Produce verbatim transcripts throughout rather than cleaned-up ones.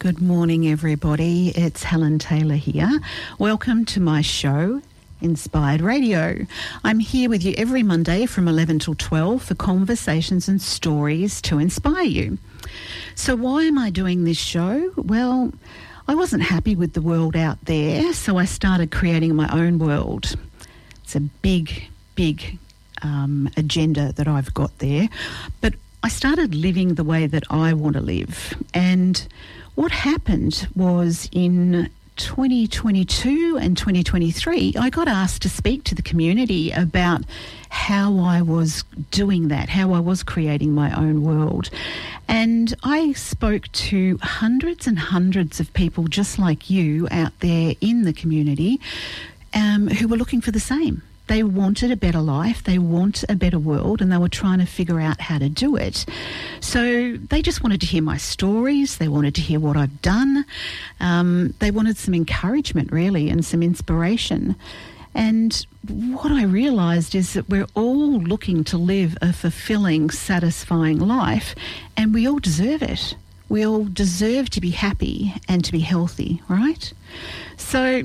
Good morning, everybody. It's Helen Taylor here. Welcome to my show, Inspired Radio. I'm here with you every Monday from eleven till twelve for conversations and stories to inspire you. So why am I doing this show? Well, I wasn't happy with the world out there, so I started creating my own world. It's a big, big um, agenda that I've got there. But I started living the way that I want to live. And what happened was in twenty twenty-two and twenty twenty-three, I got asked to speak to the community about how I was doing that, how I was creating my own world. And I spoke to hundreds and hundreds of people just like you out there in the community um, who were looking for the same. They wanted a better life, they want a better world, and they were trying to figure out how to do it. So they just wanted to hear my stories, they wanted to hear what I've done, um, they wanted some encouragement really and some inspiration. And what I realised is that we're all looking to live a fulfilling, satisfying life, and we all deserve it. We all deserve to be happy and to be healthy, right? So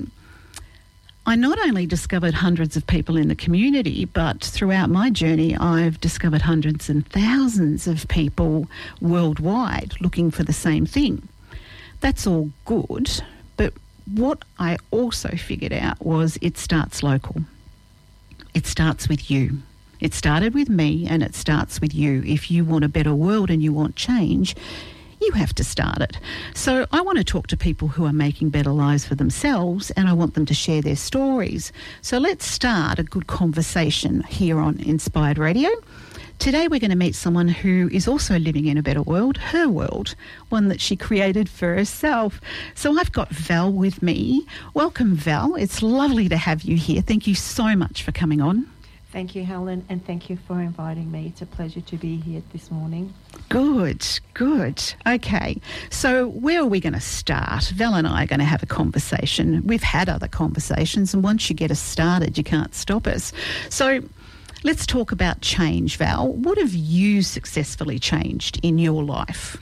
I not only discovered hundreds of people in the community, but throughout my journey, I've discovered hundreds and thousands of people worldwide looking for the same thing. That's all good, but what I also figured out was it starts local. It starts with you. It started with me and it starts with you. If you want a better world and you want change, you have to start it. So I want to talk to people who are making better lives for themselves, and I want them to share their stories. So let's start a good conversation here on Inspired Radio. Today we're going to meet someone who is also living in a better world, her world, one that she created for herself. So I've got Val with me. Welcome, Val. It's lovely to have you here. Thank you so much for coming on. Thank you, Helen, and thank you for inviting me. It's a pleasure to be here this morning. Good, good. Okay, so where are we going to start? Val and I are going to have a conversation. We've had other conversations, and once you get us started, you can't stop us. So let's talk about change, Val. What have you successfully changed in your life?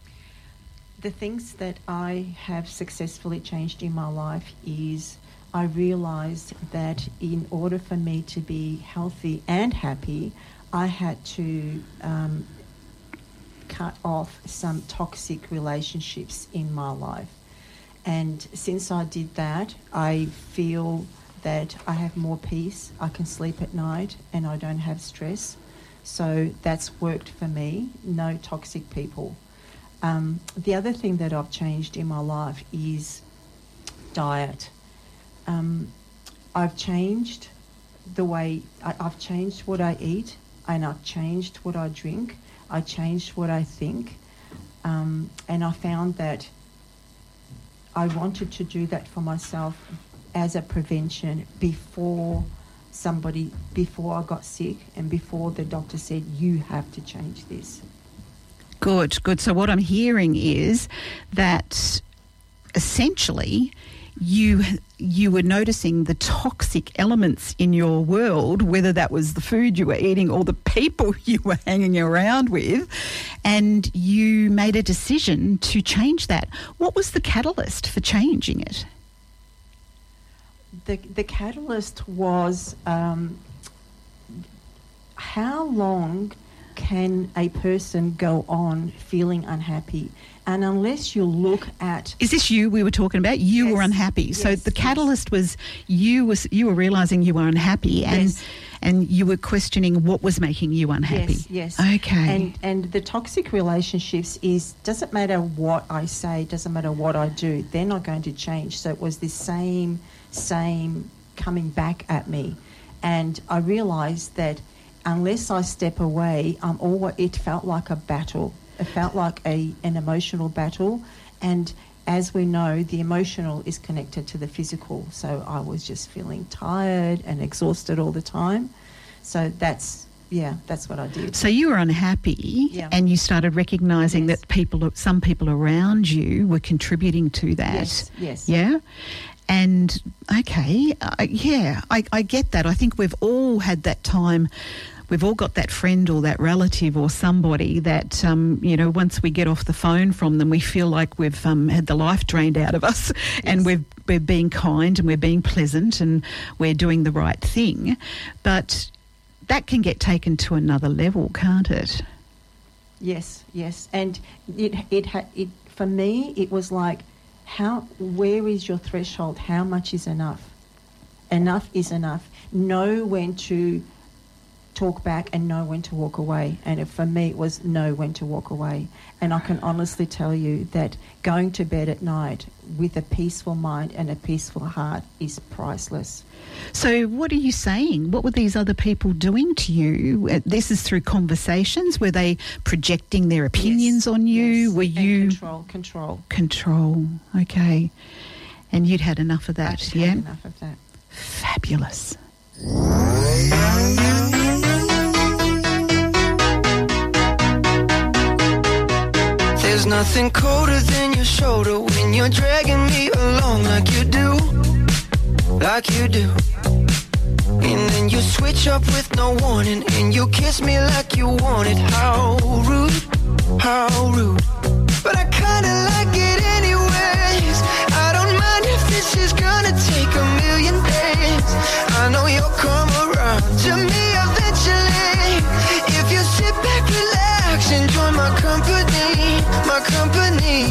The things that I have successfully changed in my life is I realised that in order for me to be healthy and happy, I had to um, cut off some toxic relationships in my life. And since I did that, I feel that I have more peace, I can sleep at night, and I don't have stress. So that's worked for me, no toxic people. Um, the other thing that I've changed in my life is diet. Um, I've changed the way, I, I've changed what I eat, and I've changed what I drink, I changed what I think, um, and I found that I wanted to do that for myself as a prevention before somebody, before I got sick and before the doctor said, you have to change this. Good, good. So what I'm hearing is that essentially you you were noticing the toxic elements in your world, whether that was the food you were eating or the people you were hanging around with, and you made a decision to change that. What was the catalyst for changing it? The, the catalyst was um, how long can a person go on feeling unhappy? And unless you look at... Is this you we were talking about? You yes, were unhappy. Yes, so the catalyst yes. was you was you were realising you were unhappy and yes. and you were questioning what was making you unhappy. Yes, yes. Okay. And and the toxic relationships is, doesn't matter what I say, doesn't matter what I do, they're not going to change. So it was this same, same coming back at me. And I realised that unless I step away, um, always, it felt like a battle. It felt like a an emotional battle, and as we know, the emotional is connected to the physical. So I was just feeling tired and exhausted all the time. So that's, yeah, that's what I did. So you were unhappy, yeah. and you started recognising yes. that people, some people around you were contributing to that. Yes, yes. Yeah? And, okay, uh, yeah, I, I get that. I think we've all had that time we've all got that friend or that relative or somebody that, um, you know, once we get off the phone from them, we feel like we've um, had the life drained out of us. Yes. And we've, we're being kind and we're being pleasant and we're doing the right thing. But that can get taken to another level, can't it? Yes, yes. And it, it, ha- it for me, it was like, how, where is your threshold? How much is enough? Enough is enough. Know when to talk back and know when to walk away. And it, for me, it was know when to walk away. And I can honestly tell you that going to bed at night with a peaceful mind and a peaceful heart is priceless. So what are you saying? What were these other people doing to you? Uh, This is through conversations. Were they projecting their opinions Yes, on you? yes. Were And you... Control, control. Control. Okay. And you'd had enough of that, I've yeah? had enough of that. Fabulous. There's nothing colder than your shoulder when you're dragging me along like you do, like you do. And then you switch up with no warning and you kiss me like you want it. How rude, how rude. But I kinda like it anyways. I don't mind if this is gonna take a million days. I know you'll come around to me eventually. If you sit back, relax, enjoy my company, my company.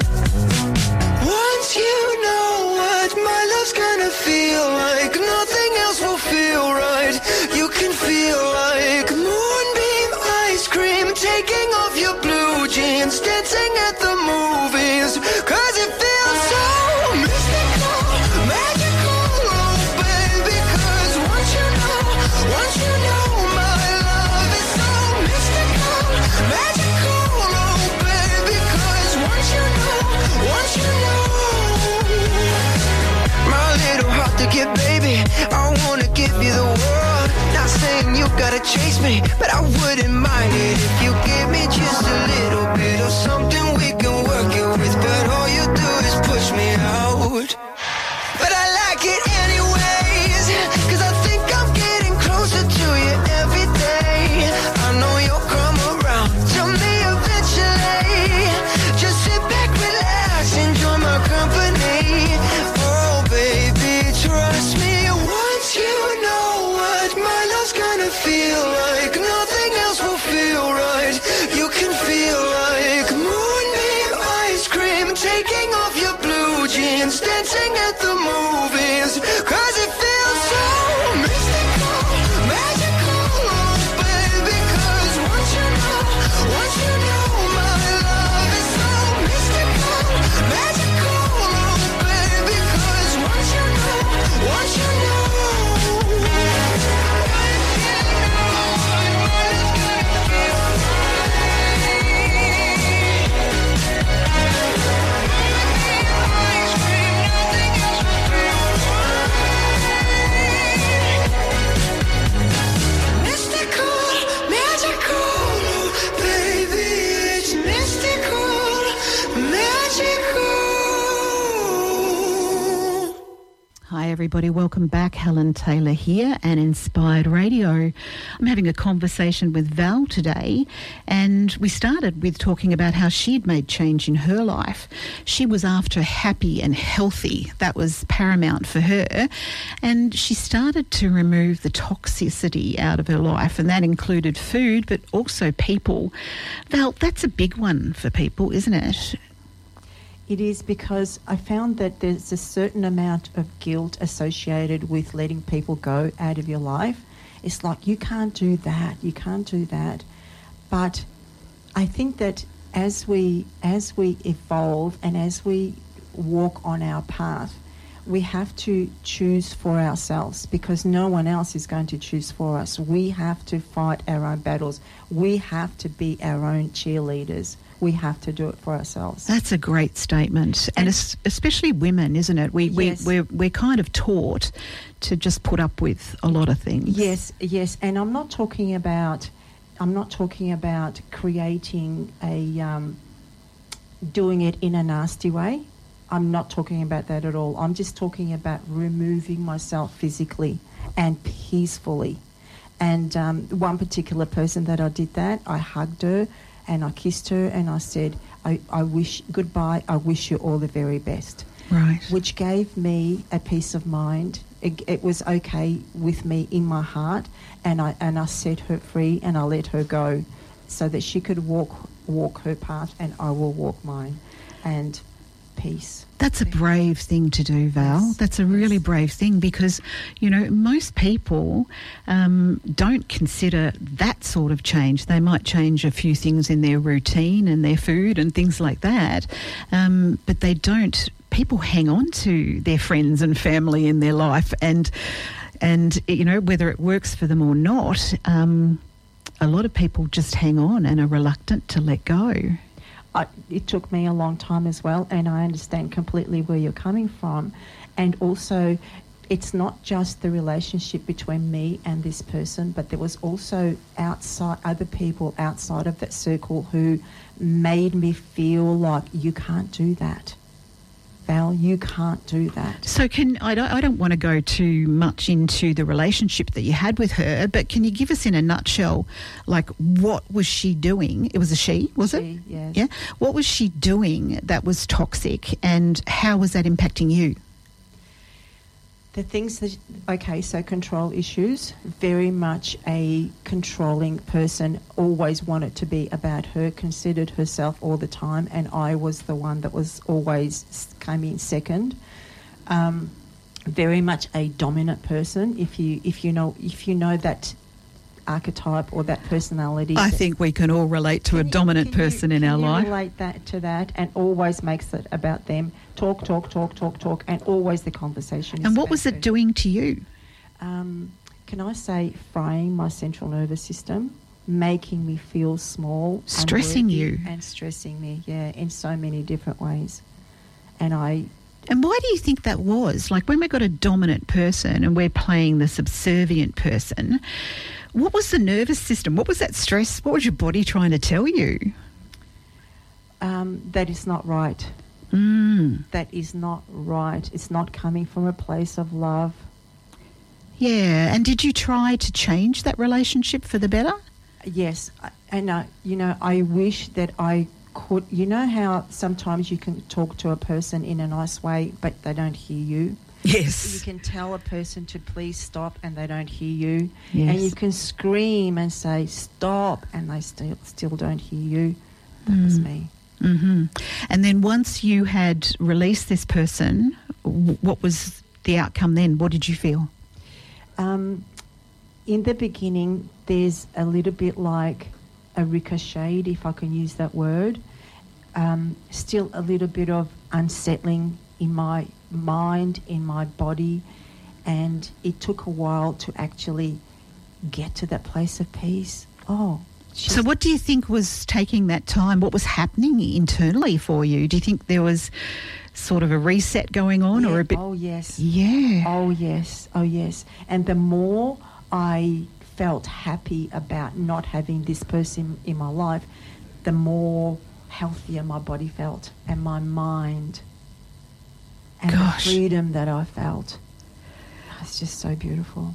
Once you know what my love's gonna feel like, nothing else will feel right. You can feel like moonbeam ice cream, taking off your blue jeans, dancing at the movies, cause it feels so mystical, magical, oh baby, cause once you know, once you know my love is so mystical, magical, oh baby, cause once you know, once you know, my little heart to get, baby, I wanna give you the world, not saying you gotta chase me, but I wouldn't mind it if you give me just a little bit of something we can work it with, but all you do is push me out. But I like it anyways, cause I think I'm getting closer to you every day. I know you'll come around to me eventually. Just sit back, relax, enjoy my company. Oh baby, trust me, once you know what my love's gonna feel like, nothing else will feel right. You can feel like moonbeam ice cream, taking off your blue jeans, dancing at the movies, cause it feels so mystical, magical, oh baby, cause once you know, once you know my love is so mystical, magical, oh baby, cause once you know, once you know. Hi everybody, welcome back. Helen Taylor here and Inspired Radio. I'm having a conversation with Val today, and we started with talking about how she'd made change in her life. She was after happy and healthy. That was paramount for her. And she started to remove the toxicity out of her life, and that included food but also people. Val, that's a big one for people, isn't it? It is, because I found that there's a certain amount of guilt associated with letting people go out of your life. It's like, you can't do that, you can't do that. But I think that as we as we evolve and as we walk on our path, we have to choose for ourselves, because no one else is going to choose for us. We have to fight our own battles. We have to be our own cheerleaders. We have to do it for ourselves. That's a great statement. And, and es- especially women, isn't it? We, yes. we, we're, we're kind of taught to just put up with a lot of things. Yes, yes. And I'm not talking about, I'm not talking about creating a, um, doing it in a nasty way. I'm not talking about that at all. I'm just talking about removing myself physically and peacefully. And um, one particular person that I did that, I hugged her and I kissed her and I said, I, I wish, goodbye, I wish you all the very best. Right. Which gave me a peace of mind. It, it was okay with me in my heart, and I and I set her free and I let her go so that she could walk walk her path and I will walk mine. And peace. That's a brave thing to do, Val. Yes. That's a really Yes. brave thing because, you know, most people um, don't consider that sort of change. They might change a few things in their routine and their food and things like that, um, but they don't. People hang on to their friends and family in their life, and and you know, whether it works for them or not, um, a lot of people just hang on and are reluctant to let go. I, it took me a long time as well, and I understand completely where you're coming from. And also, it's not just the relationship between me and this person, but there was also outside other people outside of that circle who made me feel like you can't do that. Val, you can't do that. So can I don't, I don't want to go too much into the relationship that you had with her, but can you give us in a nutshell, like, what was she doing? It was a she, was it? She, yes. Yeah. What was she doing that was toxic, and how was that impacting you? The things that, okay, so control issues, very much a controlling person, always wanted to be about her, considered herself all the time, and I was the one that was always came in second. Um, very much a dominant person. If you if you know if you know that archetype or that personality, I that, think we can all relate to a you- dominant can you- person in can our you life. relate that to that, and always makes it about them. Talk, talk, talk, talk, talk, and always the conversation is And what about was it her. doing to you? Um, can I say frying my central nervous system, making me feel small, Stressing unworthy, you. and stressing me, yeah, in so many different ways. And I, And why do you think that was? Like, when we've got a dominant person and we're playing the subservient person, what was the nervous system? What was that stress? What was your body trying to tell you? um, that is not right. Mm. That is not right. It's not coming from a place of love. Yeah. And did you try to change that relationship for the better? Yes, I- and uh, you know, I wish that I could. You know how sometimes you can talk to a person in a nice way, but they don't hear you. You Yes. can tell a person to please stop and they don't hear you. Yes. And you can scream and say stop and they still still don't hear you. That was me. Mm-hmm. And then once you had released this person, w- what was the outcome then? What did you feel? Um, in the beginning, there's a little bit like a ricochet, if I can use that word. Um, still a little bit of unsettling in my mind, in my body, and it took a while to actually get to that place of peace. Oh, she's- So what do you think was taking that time? What was happening internally for you? Do you think there was sort of a reset going on yeah, or a bit? Oh yes. Yeah. Oh yes. Oh yes. And the more I felt happy about not having this person in my life, the more healthier my body felt and my mind, and Gosh. the freedom that I felt. It's just so beautiful.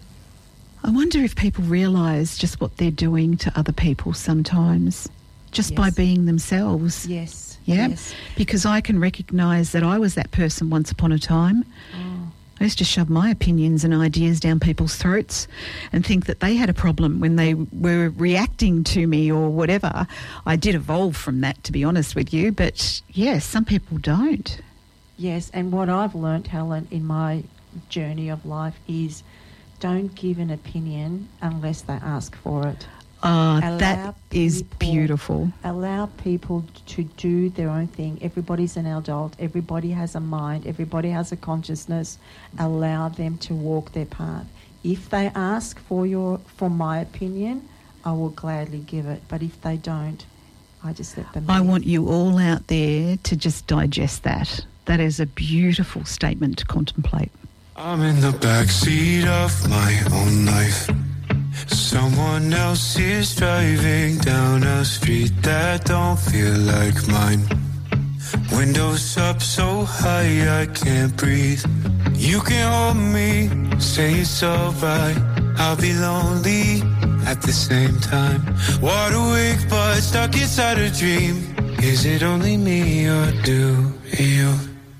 I wonder if people realise just what they're doing to other people sometimes, just by Yes. being themselves. Yes. Yeah, Yes. because I can recognise that I was that person once upon a time. Oh. I used to shove my opinions and ideas down people's throats and think that they had a problem when they were reacting to me or whatever. I did evolve from that, to be honest with you, but yes, some people don't. Yes, and what I've learnt, Helen, in my journey of life is don't give an opinion unless they ask for it. Ah, Allow that is people- beautiful. Allow people to do their own thing. Everybody's an adult. Everybody has a mind. Everybody has a consciousness. Allow them to walk their path. If they ask for your, for my opinion, I will gladly give it. But if they don't, I just let them. I be. want you all out there to just digest that. That is a beautiful statement to contemplate. I'm in the backseat of my own life. Someone else is driving down a street that don't feel like mine. Windows up so high I can't breathe. You can hold me, say it's alright. I'll be lonely at the same time. Wide awake but stuck inside a dream. Is it only me or do you?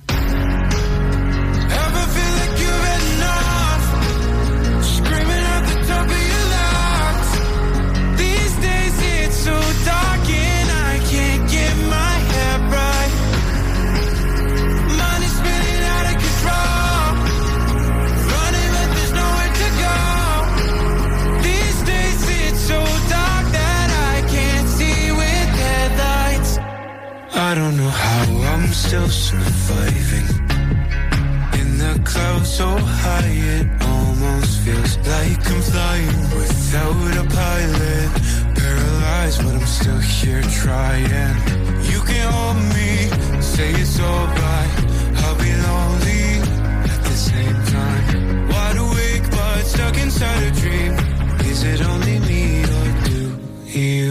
Ever feel like you've had enough? Screaming at the top of your lungs. These days it's so dark and I can't get my head right. Mind is spinning out of control. Running but there's nowhere to go. These days it's so dark that I can't see with headlights. I don't know how I'm still surviving. In the clouds so high it almost feels like I'm flying without a pilot. Paralyzed but I'm still here trying. You can hold me, say it's alright. I'll be lonely at the same time. Wide awake but stuck inside a dream. Is it only me or do you?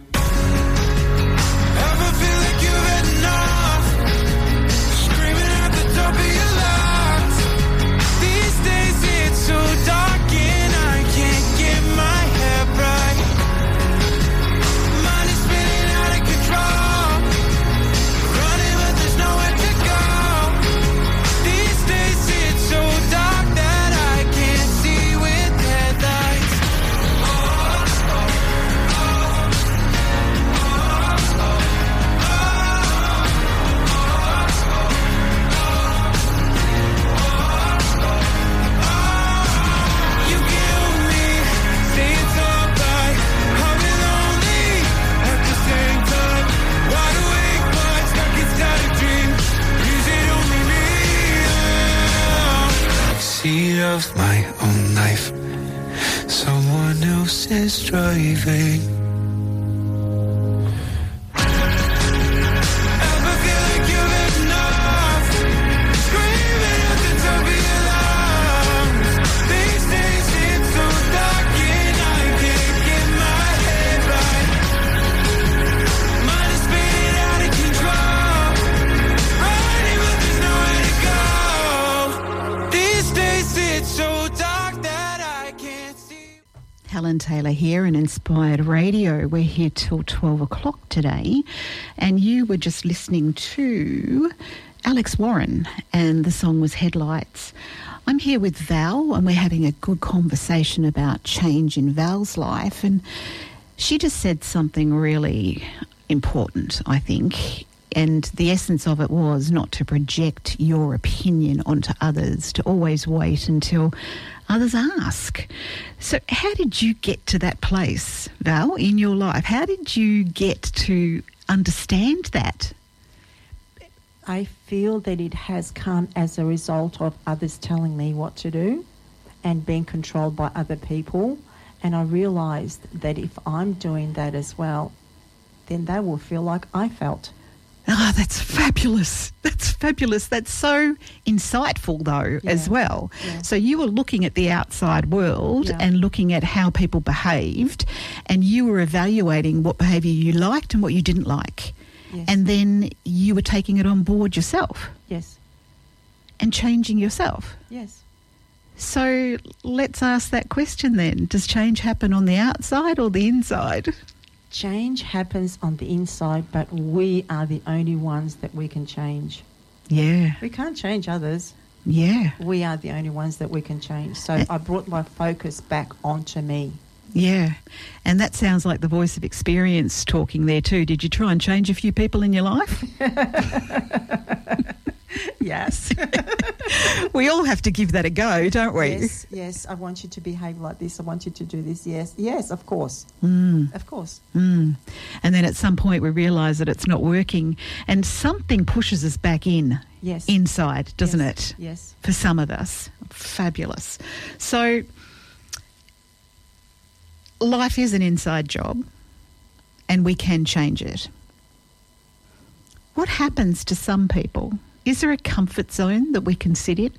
Ever feel like you've had enough? Screaming at the top of your lungs. These days it's so dark and I can't get my head right. Mind is spinning out of control. Running but there's nowhere to go. These days it's so dark that I can't see with headlights. You kill me, say it's alright. I'll be lonely at the same time. Wide awake but stuck inside a dream. Is it only me? Backseat of my own life. Someone else is driving. Ever feel like you've had enough? Screaming at the top of your lungs. These days it's so dark and I can't get my head right. Mind is spinning out of control. Running but there's nowhere to go. These days it's so dark that I can't see. Helen Taylor here in Inspired Radio. We're here till twelve o'clock today, and you were just listening to Alex Warren, and the song was Headlights. I'm here with Val, and we're having a good conversation about change in Val's life, and she just said something really important, I think, and the essence of it was not to project your opinion onto others, to always wait until others ask. So how did you get to that place, Val, in your life? How did you get to understand that? I feel that it has come as a result of others telling me what to do and being controlled by other people. And I realised that if I'm doing that as well, then they will feel like I felt. Ah, that's fabulous. That's fabulous. That's so insightful, though, Yeah. as well. Yeah. So you were looking at the outside world Yeah. and looking at how people behaved, and you were evaluating what behaviour you liked and what you didn't like. Yes. And then you were taking it on board yourself Yes. and changing yourself. Yes. So let's ask that question then. Does change happen on the outside or the inside? Change happens on the inside, but we are the only ones that we can change. Yeah, We can't change others. yeah, We are the only ones that we can change. So I brought my focus back onto me. yeah. And that sounds like the voice of experience talking there too. Did you try and change a few people in your life? Yes. We all have to give that a go, don't we? Yes, yes. I want you to behave like this. I want you to do this. Yes, yes, of course. Mm, Of course. mm. And then at some point we realise that it's not working and something pushes us back in, Yes. inside, doesn't Yes. it? Yes. For some of us. Fabulous. So life is an inside job and we can change it. What happens to some people? Is there a comfort zone that we can sit in?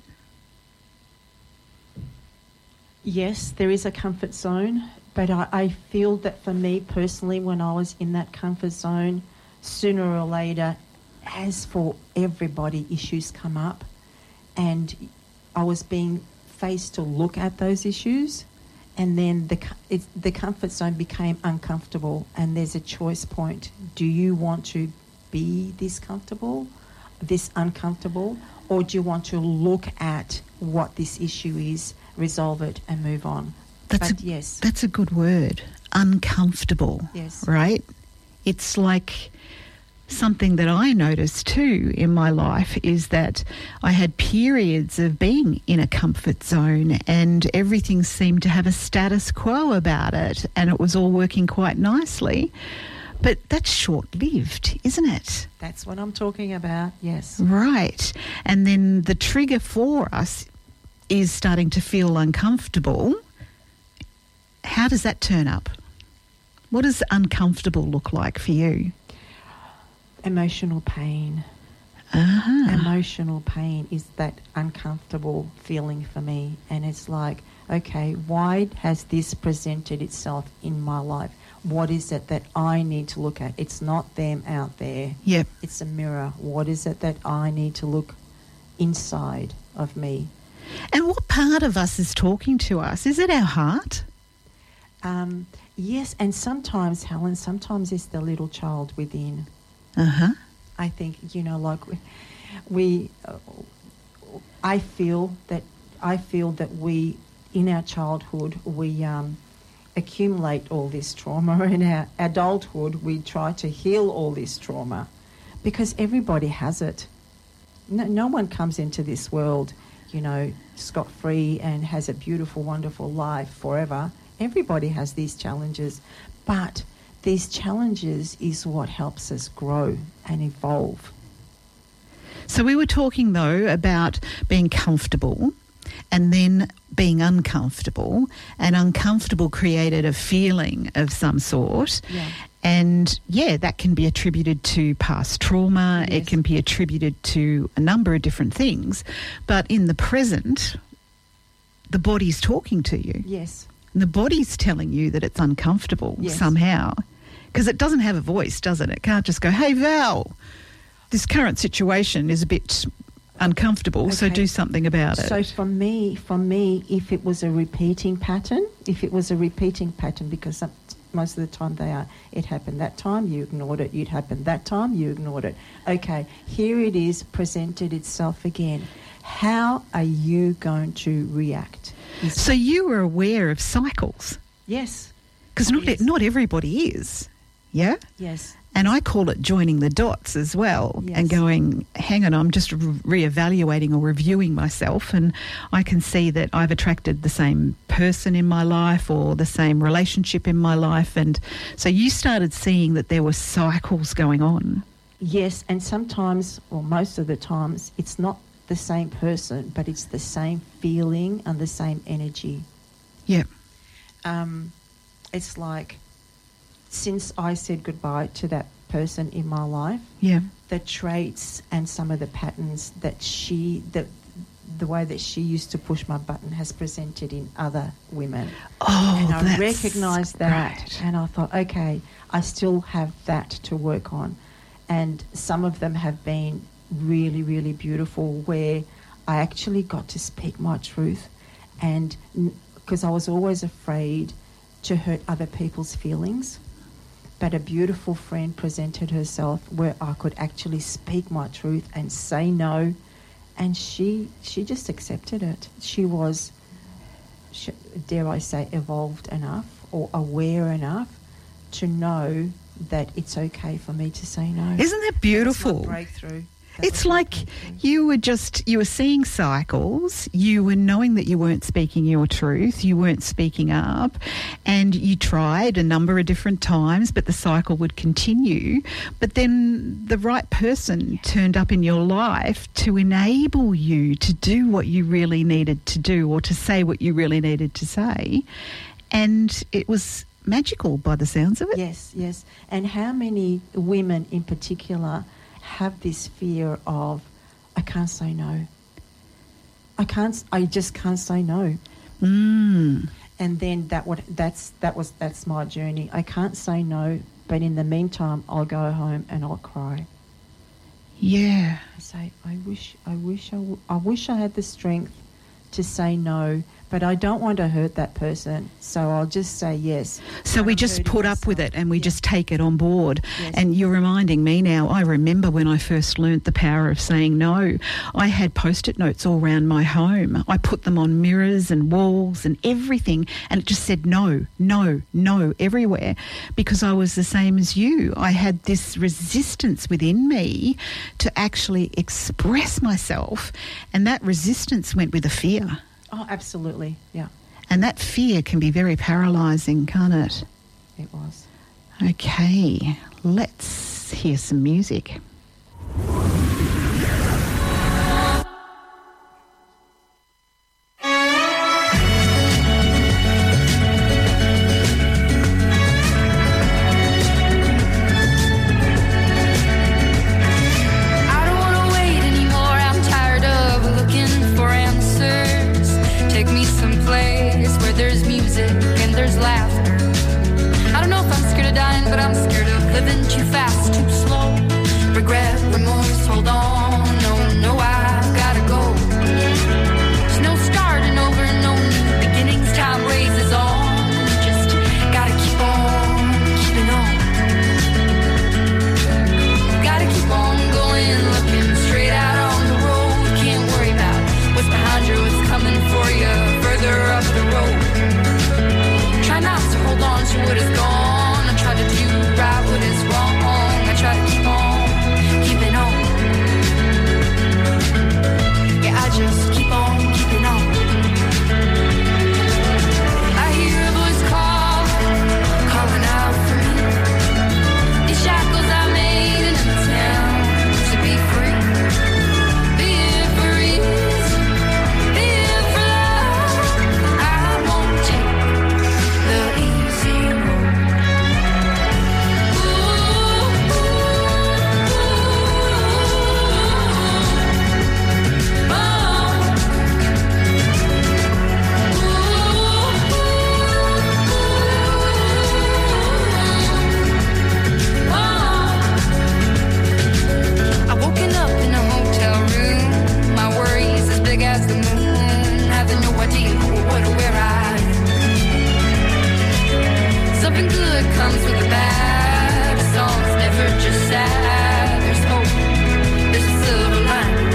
Yes, there is a comfort zone, but I, I feel that for me personally, when I was in that comfort zone, sooner or later, as for everybody, issues come up, and I was being faced to look at those issues, and then the co- it's, the comfort zone became uncomfortable, and there's a choice point. Do you want to be this comfortable, this uncomfortable, or do you want to look at what this issue is, resolve it, and move on? That's but a, yes. That's a good word. Uncomfortable. Yes. Right? It's like something that I noticed too in my life is that I had periods of being in a comfort zone and everything seemed to have a status quo about it, and it was all working quite nicely. But that's short-lived, isn't it? That's what I'm talking about, yes. Right. And then the trigger for us is starting to feel uncomfortable. How does that turn up? What does uncomfortable look like for you? Emotional pain. Uh-huh. Emotional pain is that uncomfortable feeling for me. And it's like, okay, why has this presented itself in my life? What is it that I need to look at? It's not them out there. Yep. It's a mirror. What is it that I need to look inside of me? And what part of us is talking to us? Is it our heart? Um, yes, and sometimes, Helen, sometimes it's the little child within. Uh-huh. I think, you know, like we, we uh, I feel that, I feel that we, in our childhood, we um, accumulate all this trauma. In our adulthood, we try to heal all this trauma because everybody has it. No, no one comes into this world, you know, scot-free and has a beautiful, wonderful life forever. Everybody has these challenges, but these challenges is what helps us grow and evolve. So we were talking, though, about being comfortable and then being uncomfortable, and uncomfortable created a feeling of some sort. Yeah. And, yeah, that can be attributed to past trauma. Yes. It can be attributed to a number of different things. But in the present, the body's talking to you. Yes. And the body's telling you that it's uncomfortable Yes. somehow. Because it doesn't have a voice, does it? It can't just go, hey, Val, this current situation is a bit uncomfortable, so Okay. do something about it. So for me, for me, if it was a repeating pattern, if it was a repeating pattern, because some, most of the time they are, it happened that time, you ignored it, it happened that time, you ignored it. Okay, here it is, presented itself again. How are you going to react? Is- So you were aware of cycles, yes. because not, Yes. not everybody is, yeah? Yes. And I call it joining the dots as well, Yes. and going, hang on, I'm just re- reevaluating or reviewing myself, and I can see that I've attracted the same person in my life or the same relationship in my life. And so you started seeing that there were cycles going on. Yes, and sometimes, or most of the times, it's not the same person, but it's the same feeling and the same energy. Yeah. Um, it's like, since I said goodbye to that person in my life, Yeah. the traits and some of the patterns that she, the, the way that she used to push my button has presented in other women. Oh, and I that's recognised that, great. and I thought, okay, I still have that to work on. And some of them have been really, really beautiful, where I actually got to speak my truth, and because I was always afraid to hurt other people's feelings. But a beautiful friend presented herself where I could actually speak my truth and say no, and she she just accepted it. She was, she, dare I say, evolved enough or aware enough to know that it's okay for me to say no. Isn't that beautiful? That's my breakthrough. That It's was my like breakthrough. you were just, you were seeing cycles, you were knowing that you weren't speaking your truth, you weren't speaking up, and you tried a number of different times, but the cycle would continue. But then the right person turned up in your life to enable you to do what you really needed to do, or to say what you really needed to say. And it was magical by the sounds of it. Yes, yes. And how many women in particular have this fear of, I can't say no. I can't. I just can't say no. Mm. And then that what that's that was that's my journey. I can't say no, but in the meantime, I'll go home and I'll cry. Yeah. I say, I wish, I wish, I, w- I wish I had the strength to say no, but I don't want to hurt that person, so I'll just say yes. So we I'm just hurting put up with myself. it and we Yeah. just take it on board. Yes. And you're reminding me now, I remember when I first learnt the power of saying no. I had post-it notes all around my home. I put them on mirrors and walls and everything, and it just said no, no, no everywhere, because I was the same as you. I had this resistance within me to actually express myself, and that resistance went with a fear. Oh, absolutely, yeah, And that fear can be very paralysing, can't it? it was. Okay, let's hear some music. I don't wanna wait anymore. I'm tired of looking for answers. Take me someplace where there's music and there's laughter. I don't know if I'm scared of dying, but I'm scared of living too fast, too slow. Regret, remorse, hold on. No, no, I've gotta go. There's no starting over, no new beginnings. Time raises on. Just gotta keep on keeping on. Gotta keep on going, looking straight out on the road. Can't worry about what's behind you, what's coming for you further up the road. Try not to hold on to what is gone. I try to do right what is wrong. I try to keep on keeping on. Yeah, I just keep on keeping on. I hear a voice call, calling out for me. These shackles I made in a town to be free. Be it for ease, be it for love. I won't take the easy road. Ooh, ooh, ooh, I woken up in a hotel room. My worries as big as the moon. Having no idea what or where I am. Something good comes with the bad. A song's never just sad. There's hope. There's a silver line.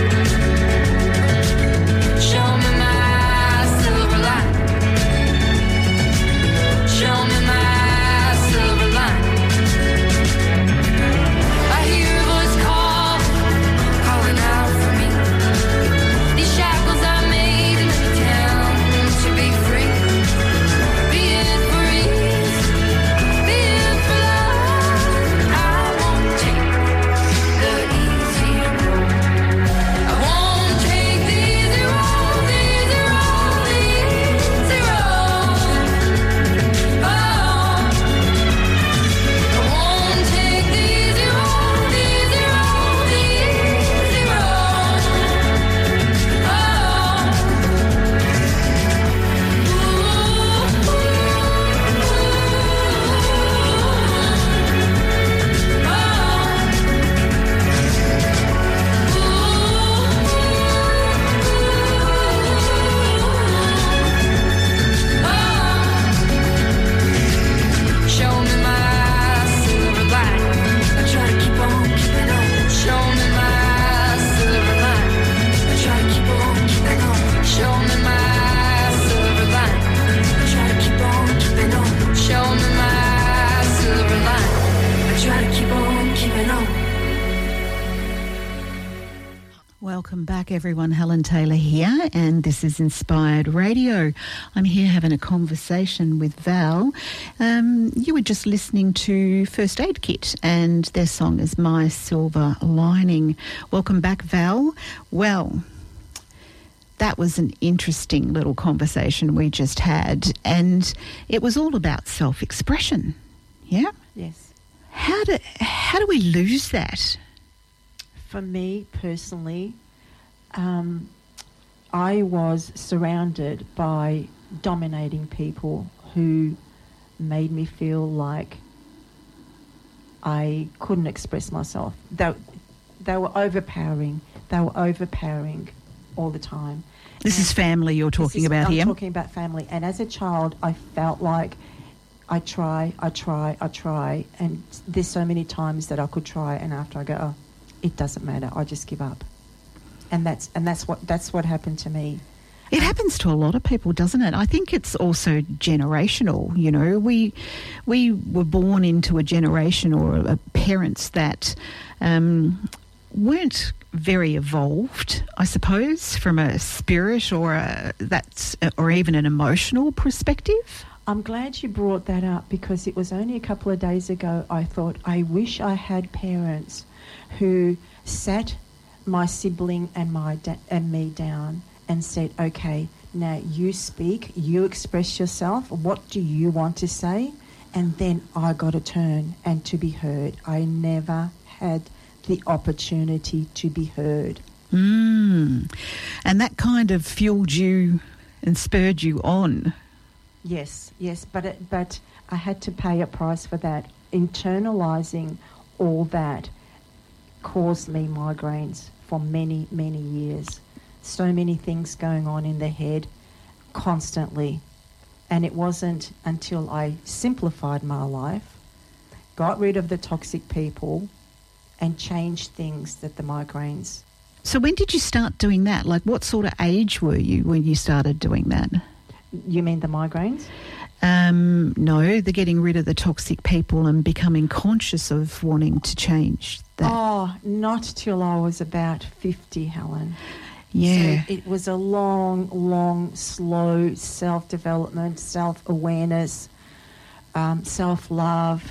Show me my silver line. Show me my silver line. I hear a voice call, calling out for me. These shackles I made in the town to be free. Be it for ease, be it for love. I won't take the easy road. I won't take the easy road, the easy road, the easy road. Oh, I won't take the easy road, the easy road, the easy road. Show me my silver line. I try to keep on keeping on. Show me my silver line. I try to keep on keeping on. Show me my silver line. I try to keep on keeping on. Show me my silver line. I try to keep on keeping on. Welcome back, everyone. Helen Taylor here, and this is Inspired Radio. I'm here having a conversation with Val. Um, you were just listening to First Aid Kit, and their song is My Silver Lining. Welcome back, Val. Well, that was an interesting little conversation we just had, and it was all about self-expression. Yeah? Yes. How do, how do we lose that? For me personally, um, I was surrounded by dominating people who made me feel like I couldn't express myself. They, they were overpowering. They were overpowering all the time. This And is family you're talking this is- about I'm here. talking about family. And as a child, I felt like I try, I try, I try, and there's so many times that I could try, and after I go, oh, it doesn't matter. I just give up. And that's and that's what that's what happened to me. It happens to a lot of people, doesn't it? I think it's also generational. You know, we we were born into a generation or a, parents that um, weren't very evolved, I suppose, from a spirit or a, that's or even an emotional perspective. I'm glad you brought that up, because it was only a couple of days ago I thought, I wish I had parents who sat my sibling and my da- and me down and said, okay, now you speak, you express yourself, what do you want to say? And then I got to turn and to be heard. I never had the opportunity to be heard. Mm. And that kind of fueled you and spurred you on. Yes, yes, but it, but I had to pay a price for that. Internalising all that caused me migraines for many, many years. So many things going on in the head constantly. And it wasn't until I simplified my life, got rid of the toxic people, and changed things that the migraines. So when did you start doing that? Like, what sort of age were you when you started doing that? You mean the migraines? Um, no, the getting rid of the toxic people and becoming conscious of wanting to change that. Oh, not till I was about fifty, Helen. Yeah. So it was a long, long, slow self-development, self-awareness, um, self-love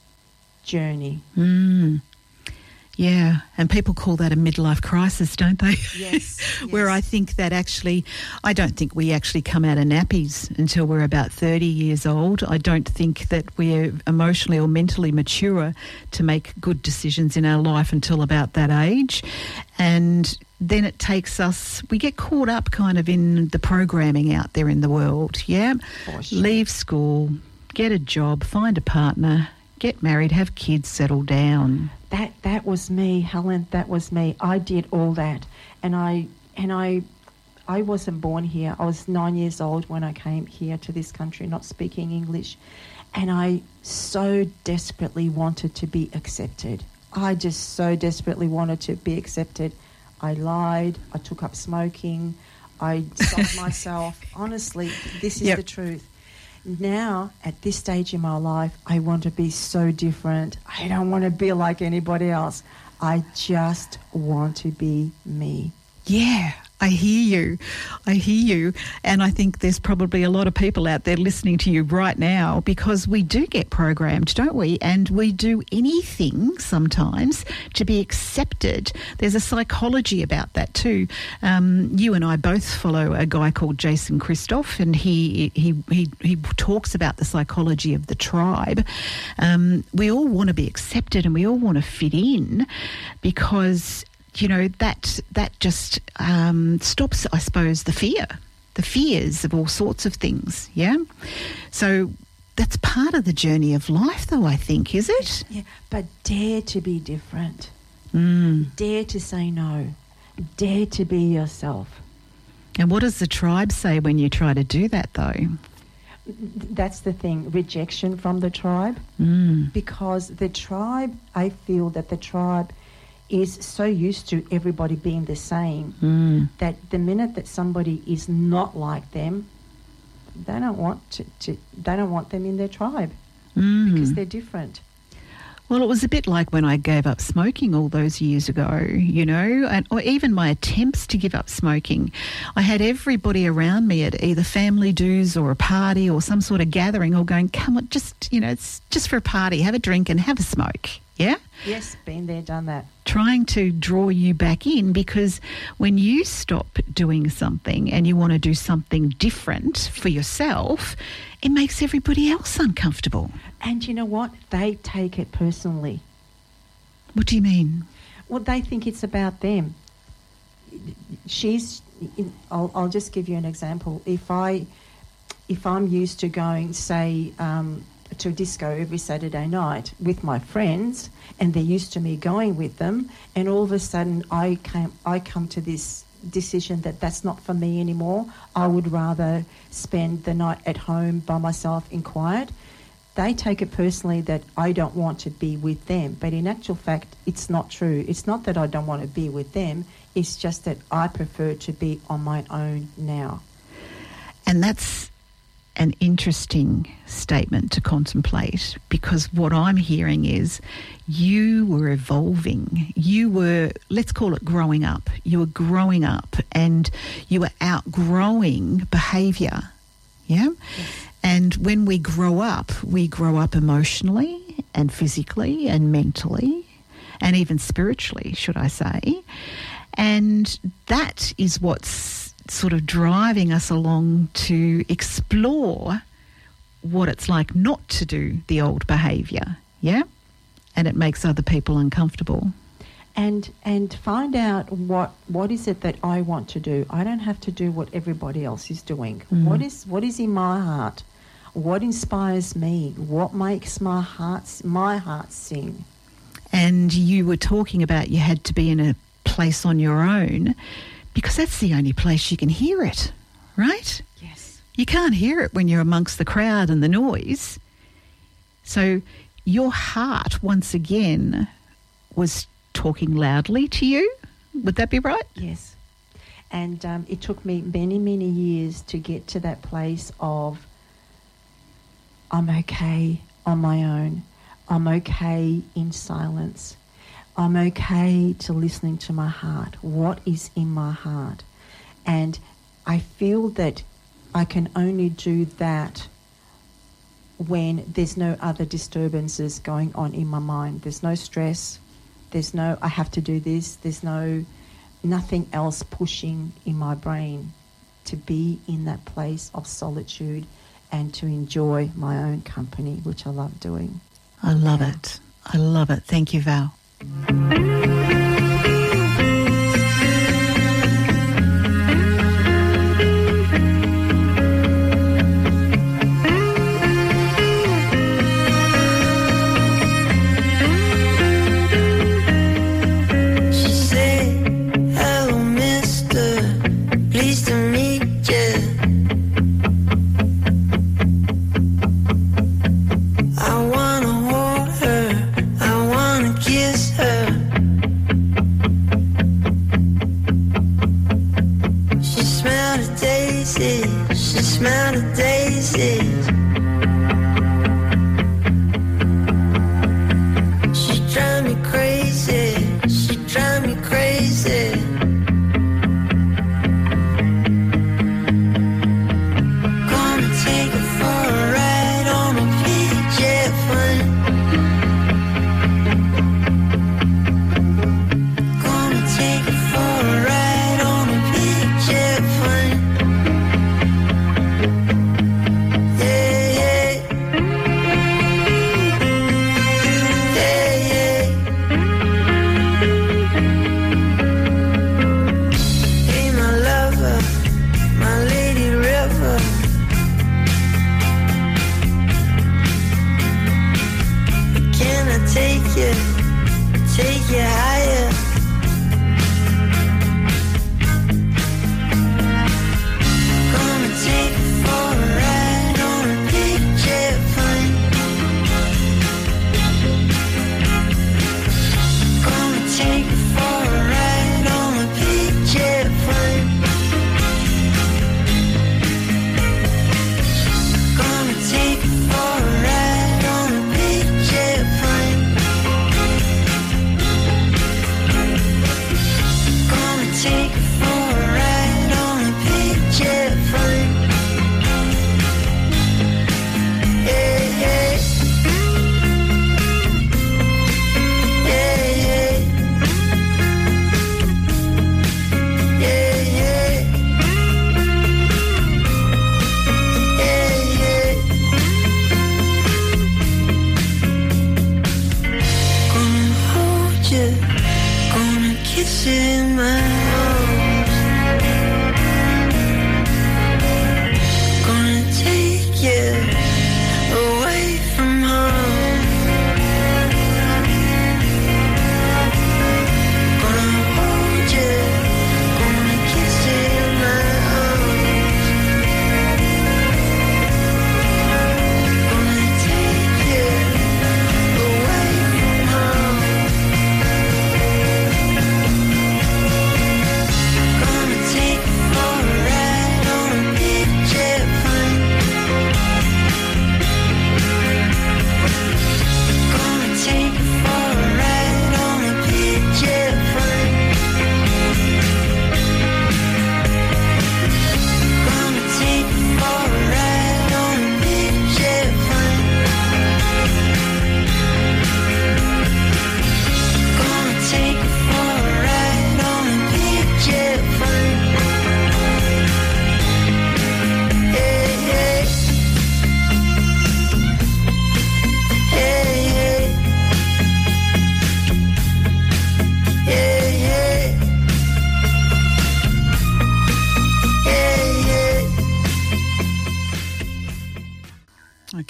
journey. Mm. Yeah, and people call that a midlife crisis, don't they? Yes, Where yes. I think that actually, I don't think we actually come out of nappies until we're about thirty years old. I don't think that we're emotionally or mentally mature to make good decisions in our life until about that age. And then it takes us, we get caught up kind of in the programming out there in the world, yeah? For sure. Leave school, get a job, find a partner, get married, have kids, settle down. That that was me, Helen. That was me. I did all that, and I and I, I wasn't born here. I was nine years old when I came here to this country, not speaking English, and I so desperately wanted to be accepted. I just so desperately wanted to be accepted. I lied. I took up smoking. I stopped myself. Honestly, this is Yep. the truth. Now, at this stage in my life, I want to be so different. I don't want to be like anybody else. I just want to be me. Yeah, I hear you. I hear you. And I think there's probably a lot of people out there listening to you right now, because we do get programmed, don't we? And we do anything sometimes to be accepted. There's a psychology about that too. Um, you and I both follow a guy called Jason Christoff, and he he he, he talks about the psychology of the tribe. Um, we all want to be accepted and we all want to fit in, because you know, that that just um, stops, I suppose, the fear, the fears of all sorts of things, yeah? So that's part of the journey of life, though, I think, is it? Yeah, but dare to be different. Mm. Dare to say no. Dare to be yourself. And what does the tribe say when you try to do that, though? That's the thing, rejection from the tribe. Mm. Because the tribe, I feel that the tribe is so used to everybody being the same Mm. that the minute that somebody is not like them, they don't want to, to they don't want them in their tribe Mm. because they're different. Well, it was a bit like when I gave up smoking all those years ago, you know, and or even my attempts to give up smoking. I had everybody around me at either family dues or a party or some sort of gathering all going, come on, just, you know, it's just for a party, have a drink and have a smoke, yeah? Yes, been there, done that. Trying to draw you back in, because when you stop doing something and you want to do something different for yourself, it makes everybody else uncomfortable. And you know what? They take it personally. What do you mean? Well, they think it's about them. She's. I'll, I'll just give you an example. If I, if I'm used to going, say, um, to a disco every Saturday night with my friends, and they're used to me going with them, and all of a sudden I came, I come to this decision that that's not for me anymore. I would rather spend the night at home by myself in quiet. They take it personally that I don't want to be with them. But in actual fact, it's not true. It's not that I don't want to be with them. It's just that I prefer to be on my own now. And that's an interesting statement to contemplate, because what I'm hearing is you were evolving. You were, let's call it growing up. You were growing up and you were outgrowing behaviour. Yeah? Yes. And when we grow up, we grow up emotionally and physically and mentally and even spiritually, should I say. And that is what's sort of driving us along to explore what it's like not to do the old behaviour, yeah? And it makes other people uncomfortable. And and find out what what is it that I want to do. I don't have to do what everybody else is doing. Mm. What is what is in my heart? What inspires me? What makes my heart my heart sing? And you were talking about you had to be in a place on your own, because that's the only place you can hear it, right? Yes. You can't hear it when you're amongst the crowd and the noise. So your heart, once again, was talking loudly to you. Would that be right? Yes. And um, it took me many, many years to get to that place of I'm okay on my own. I'm okay in silence. I'm okay to listening to my heart. What is in my heart? And I feel that I can only do that when there's no other disturbances going on in my mind. There's no stress. There's no, I have to do this. There's no, nothing else pushing in my brain to be in that place of solitude and to enjoy my own company, which I love doing. I love it. I love it. Thank you, Val.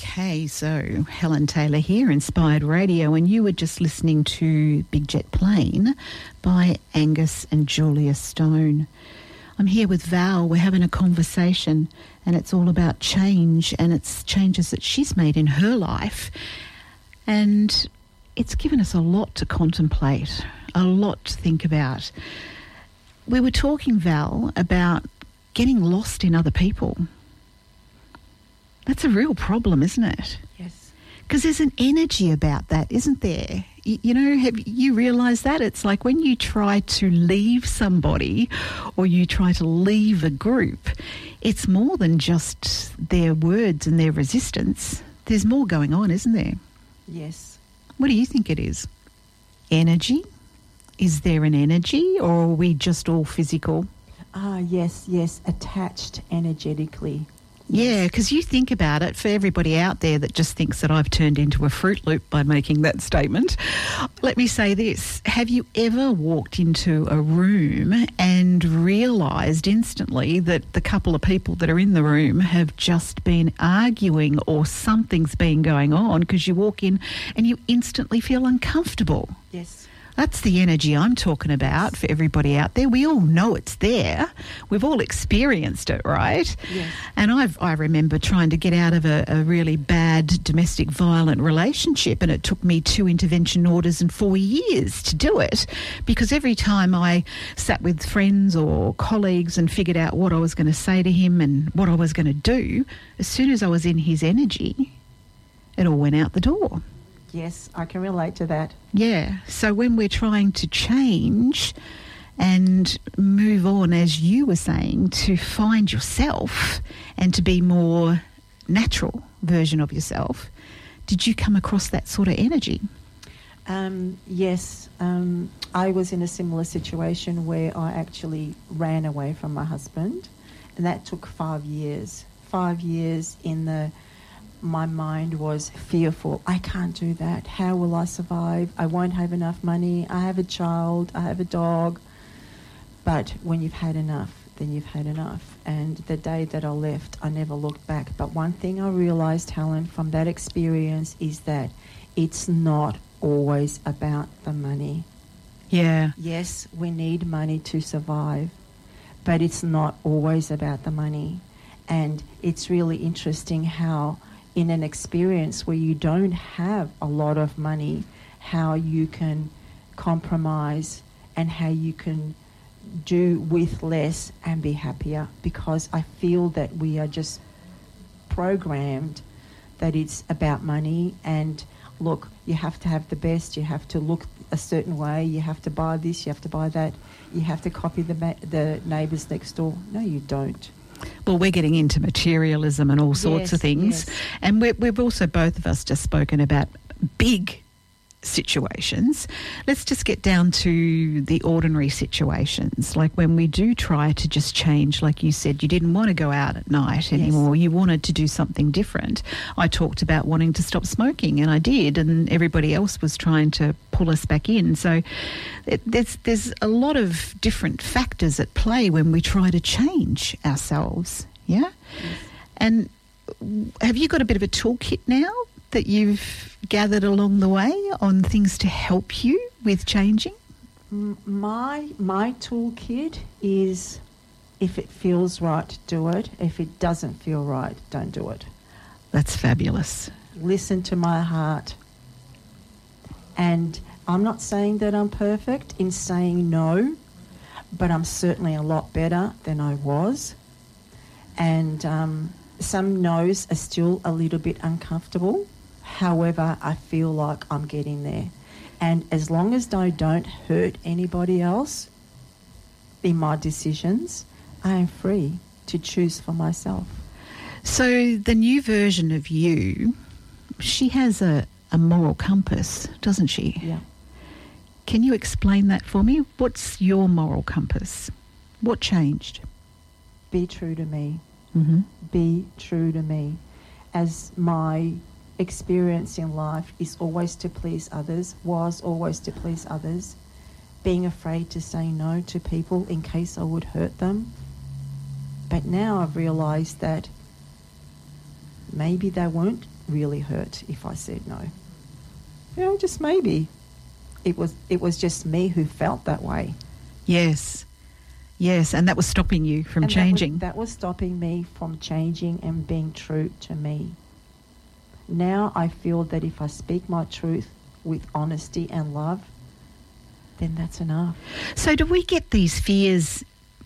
Okay, so Helen Taylor here, Inspired Radio, and you were just listening to Big Jet Plane by Angus and Julia Stone. I'm here with Val. We're having a conversation, and it's all about change, and it's changes that she's made in her life. And it's given us a lot to contemplate, a lot to think about. We were talking, Val, about getting lost in other people. That's a real problem, isn't it? Yes. Because there's an energy about that, isn't there? You, you know, have you realised that? It's like when you try to leave somebody or you try to leave a group, it's more than just their words and their resistance. There's more going on, isn't there? Yes. What do you think it is? Energy? Is there an energy, or are we just all physical? Ah, yes, yes, attached energetically. Yeah, because you think about it, for everybody out there that just thinks that I've turned into a Fruit Loop by making that statement, let me say this. Have you ever walked into a room and realised instantly that the couple of people that are in the room have just been arguing or something's been going on, because you walk in and you instantly feel uncomfortable? Yes. That's the energy I'm talking about for everybody out there. We all know it's there. We've all experienced it, right? Yes. And I've, I remember trying to get out of a, a really bad domestic violent relationship, and it took me two intervention orders and four years to do it, because every time I sat with friends or colleagues and figured out what I was going to say to him and what I was going to do, as soon as I was in his energy, it all went out the door. Yes, I can relate to that. Yeah. So when we're trying to change and move on, as you were saying, to find yourself and to be more natural version of yourself, did you come across that sort of energy? Um, yes. Um, I was in a similar situation where I actually ran away from my husband, and that took five years. Five years in the... My mind was fearful. I can't do that. How will I survive? I won't have enough money. I have a child. I have a dog. But when you've had enough, then you've had enough. And the day that I left, I never looked back. But one thing I realised, Helen, from that experience is that it's not always about the money. Yeah. Yes, we need money to survive, but it's not always about the money. And it's really interesting how in an experience where you don't have a lot of money, how you can compromise and how you can do with less and be happier, because I feel that we are just programmed that it's about money. And look, you have to have the best, you have to look a certain way, you have to buy this, you have to buy that, you have to copy the ma- the neighbours next door. No, you don't. Well, we're getting into materialism and all sorts Yes, of things. yes. And we're, we've also, both of us, just spoken about big situations. Let's just get down to the ordinary situations, like when we do try to just change. Like you said, you didn't want to go out at night anymore. You wanted to do something different. I talked about wanting to stop smoking, and I did, and everybody else was trying to pull us back in. So it, there's there's a lot of different factors at play when we try to change ourselves. Yeah. Yes. And have you got a bit of a toolkit now that you've gathered along the way on things to help you with changing? My my toolkit is, if it feels right, do it. If it doesn't feel right, don't do it. That's fabulous. Listen to my heart. And I'm not saying that I'm perfect in saying no, but I'm certainly a lot better than I was. And um, some no's are still a little bit uncomfortable. However, I feel like I'm getting there. And as long as I don't hurt anybody else in my decisions, I am free to choose for myself. So the new version of you, she has a, a moral compass, doesn't she? Yeah. Can you explain that for me? What's your moral compass? What changed? Be true to me. Mm-hmm. Be true to me. As my experience in life is always to please others, was always to please others, being afraid to say no to people in case I would hurt them. But now I've realised that maybe they weren't really hurt if I said no. You know, just maybe. It was it was just me who felt that way. Yes. Yes, and that was stopping you from And changing. That was, that was stopping me from changing and being true to me. Now I feel that if I speak my truth with honesty and love, then that's enough. So do we get these fears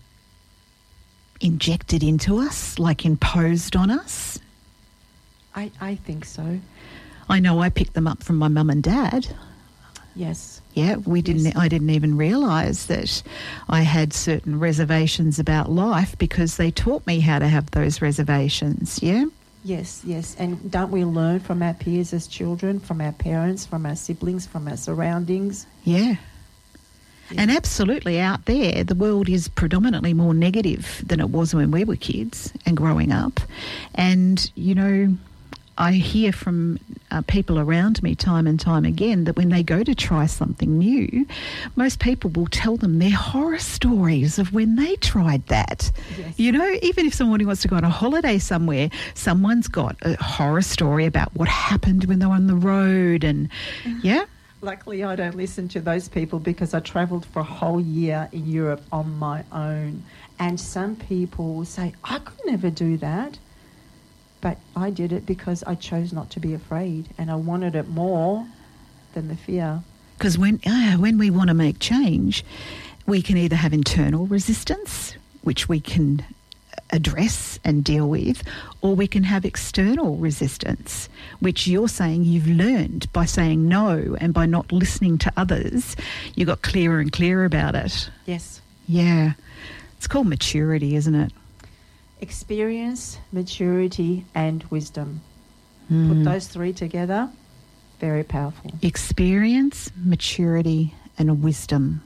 injected into us, like imposed on us? I, I think so. I know I picked them up from my mum and dad. Yes. Yeah, we didn't. Yes. I didn't even realise that I had certain reservations about life because they taught me how to have those reservations. Yeah. Yes, yes. And don't we learn from our peers as children, from our parents, from our siblings, from our surroundings? Yeah. Yeah. And absolutely out there, the world is predominantly more negative than it was when we were kids and growing up. And, you know, I hear from uh, people around me time and time again that when they go to try something new, most people will tell them their horror stories of when they tried that. Yes. You know, even if somebody wants to go on a holiday somewhere, someone's got a horror story about what happened when they were on the road and, yeah. Luckily, I don't listen to those people because I travelled for a whole year in Europe on my own. And some people say, I could never do that. But I did it because I chose not to be afraid and I wanted it more than the fear. Because when, uh, when we want to make change, we can either have internal resistance, which we can address and deal with, or we can have external resistance, which you're saying you've learned by saying no and by not listening to others. You got clearer and clearer about it. Yes. Yeah. It's called maturity, isn't it? Experience, maturity and wisdom. Mm. Put those three together, very powerful. Experience, maturity and wisdom.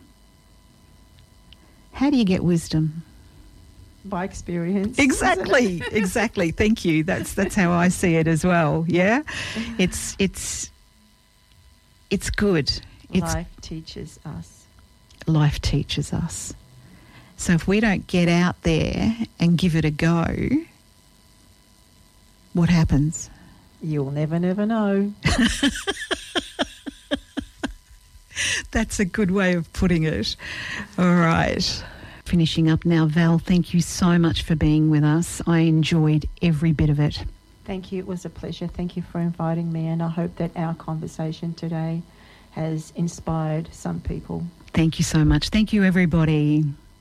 How do you get wisdom? By experience. Exactly, exactly. Thank you. That's that's how I see it as well. Yeah, it's it's it's good. It's Life teaches us. life teaches us. So if we don't get out there and give it a go, what happens? You'll never, never know. That's a good way of putting it. All right. Finishing up now, Val, thank you so much for being with us. I enjoyed every bit of it. Thank you. It was a pleasure. Thank you for inviting me, and I hope that our conversation today has inspired some people. Thank you so much. Thank you, everybody.